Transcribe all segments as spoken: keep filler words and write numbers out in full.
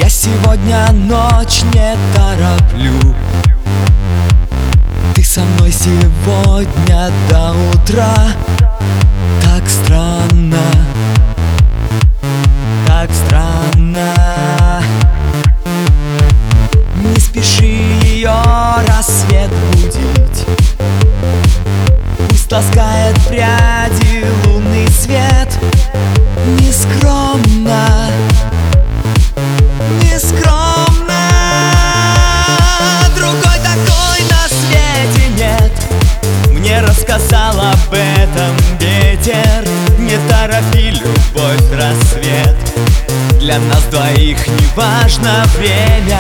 Я сегодня ночь не тороплю. Ты со мной сегодня до утра. Так странно, так странно. Не спеши ее рассвет будить. Пусть ласкает пряди лунный свет. Нескромно, нескромно. Другой такой на свете нет. Мне рассказал об этом ветер. Не торопи, любовь, рассвет. Для нас двоих не важно время.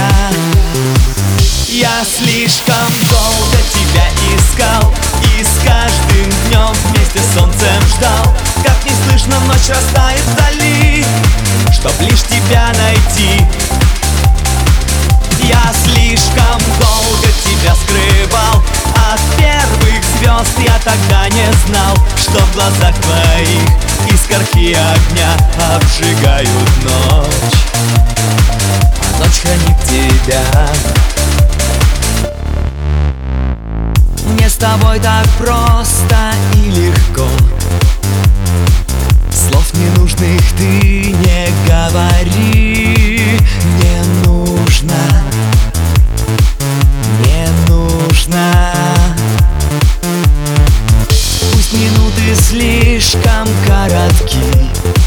Я слишком долго тебя искал, и с каждым днем вместе с солнцем ждал. Как не слышно, ночь растает вдали, чтоб лишь тебя найти. Я слишком долго тебя скрывал. От первых звезд я тогда не знал, что в глазах твоих искорки огня обжигают ночь, а ночь хранит тебя. Мне с тобой так просто и легко. Слов ненужных ты не говори. Не нужно, не нужно. Пусть минуты слишком коротки.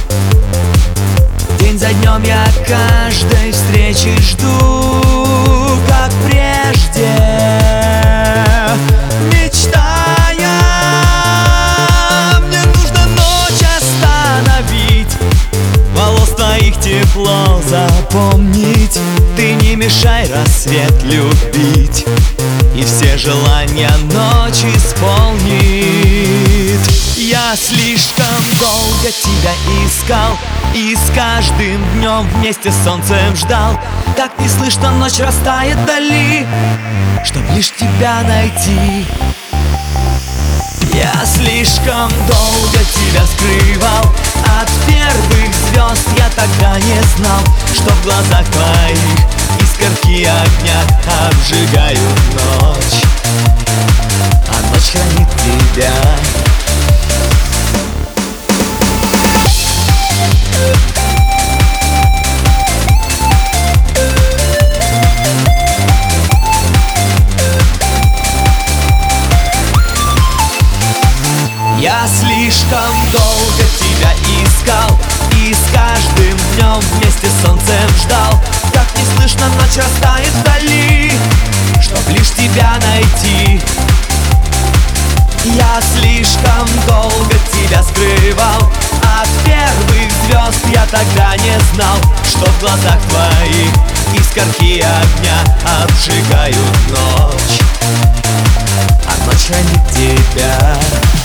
День за днем я каждой встречи жду, как прежде, мечтая. Мне нужно ночь остановить, волос твоих тепло запомнить. Ты не мешай рассвет любить, и все желания ночь исполнит. Я слишком долго тебя искал, и с каждым днем вместе с солнцем ждал. Так не слышно, ночь растает вдали, чтоб лишь тебя найти. Я слишком долго тебя скрывал. От первых звезд я тогда не знал, что в глазах твоих искорки огня обжигают ночь, а ночь хранит тебя. Я слишком долго тебя искал, и с каждым днем вместе с солнцем ждал. Как не слышно, ночь растает вдали, чтоб лишь тебя найти. Я слишком долго тебя скрывал. От первых звезд я тогда не знал, что в глазах твоих искорки огня обжигают ночь, а ночь хранит тебя.